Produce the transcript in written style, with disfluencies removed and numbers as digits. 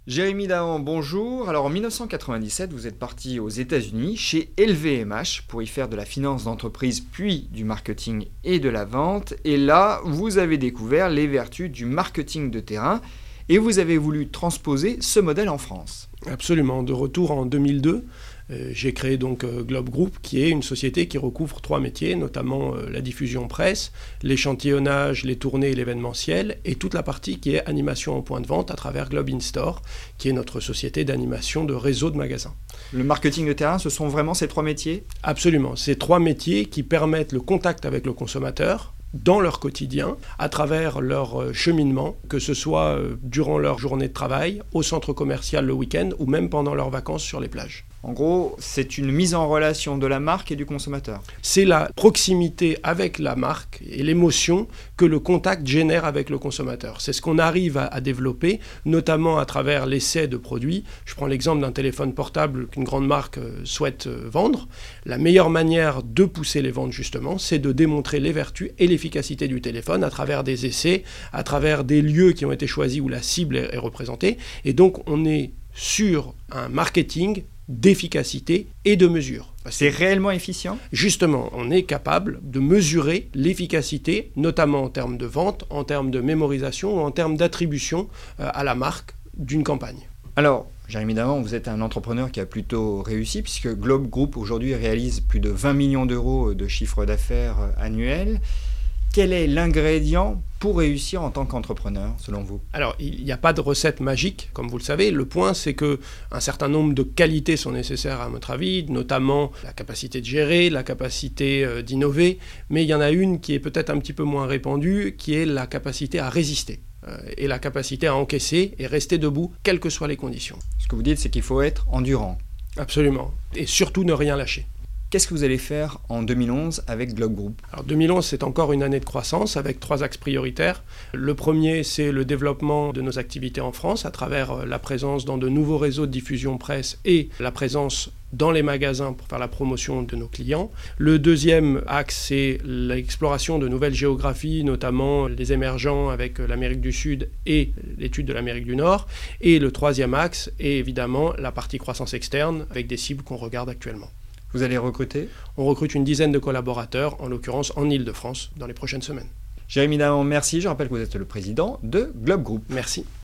Jérémy Dahan, bonjour. Alors en 1997, vous êtes parti aux États-Unis chez LVMH pour y faire de la finance d'entreprise, puis du marketing et de la vente. Et là, vous avez découvert les vertus du marketing de terrain et vous avez voulu transposer ce modèle en France. Absolument. De retour en 2002, j'ai créé donc Globe Group, qui est une société qui recouvre 3 métiers, notamment la diffusion presse, l'échantillonnage, les tournées et l'événementiel, et toute la partie qui est animation en point de vente à travers Globe In-Store, qui est notre société d'animation de réseau de magasins. Le marketing de terrain, ce sont vraiment ces 3 métiers ? Absolument. Ces 3 métiers qui permettent le contact avec le consommateur dans leur quotidien, à travers leur cheminement, que ce soit durant leur journée de travail, au centre commercial le week-end ou même pendant leurs vacances sur les plages. En gros, c'est une mise en relation de la marque et du consommateur. C'est la proximité avec la marque et l'émotion que le contact génère avec le consommateur. C'est ce qu'on arrive à développer, notamment à travers l'essai de produits. Je prends l'exemple d'un téléphone portable qu'une grande marque souhaite vendre. La meilleure manière de pousser les ventes, justement, c'est de démontrer les vertus et l'efficacité du téléphone à travers des essais, à travers des lieux qui ont été choisis où la cible est représentée. Et donc, on est sur un marketing d'efficacité et de mesure. C'est réellement efficient ? Justement, on est capable de mesurer l'efficacité, notamment en termes de vente, en termes de mémorisation ou en termes d'attribution à la marque d'une campagne. Alors, Jérémy Dahan, vous êtes un entrepreneur qui a plutôt réussi puisque Globe Group aujourd'hui réalise plus de 20 millions d'euros de chiffre d'affaires annuel. Quel est l'ingrédient pour réussir en tant qu'entrepreneur, selon vous ? Alors, il n'y a pas de recette magique, comme vous le savez. Le point, c'est qu'un certain nombre de qualités sont nécessaires, à notre avis, notamment la capacité de gérer, la capacité d'innover. Mais il y en a une qui est peut-être un petit peu moins répandue, qui est la capacité à résister et la capacité à encaisser et rester debout, quelles que soient les conditions. Ce que vous dites, c'est qu'il faut être endurant. Absolument. Et surtout ne rien lâcher. Qu'est-ce que vous allez faire en 2011 avec Globe Group ? Alors 2011, c'est encore une année de croissance avec 3 axes prioritaires. Le premier, c'est le développement de nos activités en France à travers la présence dans de nouveaux réseaux de diffusion presse et la présence dans les magasins pour faire la promotion de nos clients. Le deuxième axe, c'est l'exploration de nouvelles géographies, notamment les émergents avec l'Amérique du Sud et l'étude de l'Amérique du Nord. Et le troisième axe est évidemment la partie croissance externe avec des cibles qu'on regarde actuellement. Vous allez recruter ? On recrute une dizaine de collaborateurs, en l'occurrence en Île-de-France, dans les prochaines semaines. Jérémy Dahan, merci. Je rappelle que vous êtes le président de Globe Group. Merci.